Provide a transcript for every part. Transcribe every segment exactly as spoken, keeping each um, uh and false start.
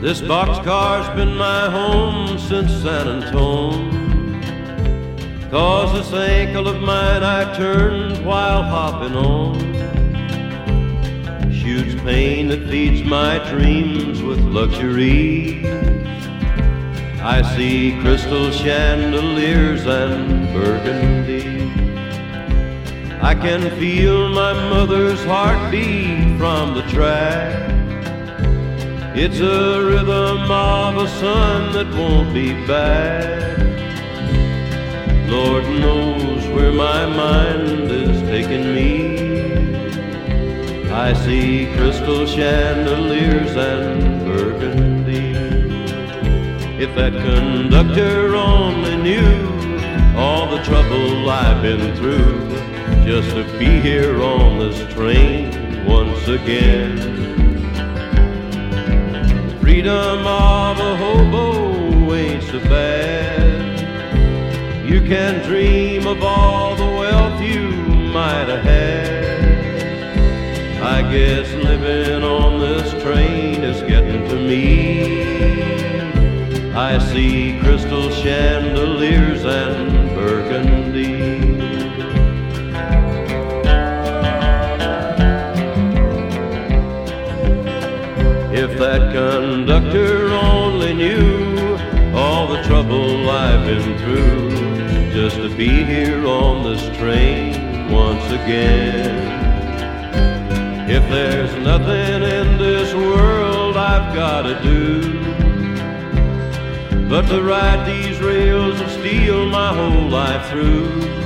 This boxcar's been my home since San Antone, 'cause this ankle of mine I turned while hopping on. Shoots pain that feeds my dreams with luxury. I see crystal chandeliers and burgundy. I can feel my mother's heartbeat from the track. It's a rhythm of a sun that won't be back. Lord knows where my mind is taking me. I see crystal chandeliers and burgundy. If that conductor only knew all the trouble I've been through just to be here on this train once again. Freedom of a hobo ain't so bad. You can dream of all the wealth you might have had. I guess living on this train is getting to me. I see crystal chandeliers and burgundy. If that conductor only knew all the trouble I've been through just to be here on this train once again. If there's nothing in this world I've gotta do but to ride these rails of steel my whole life through,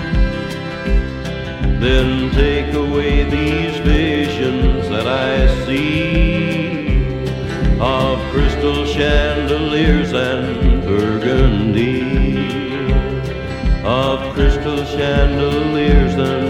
then take away these visions that I see of crystal chandeliers and burgundy, of crystal chandeliers and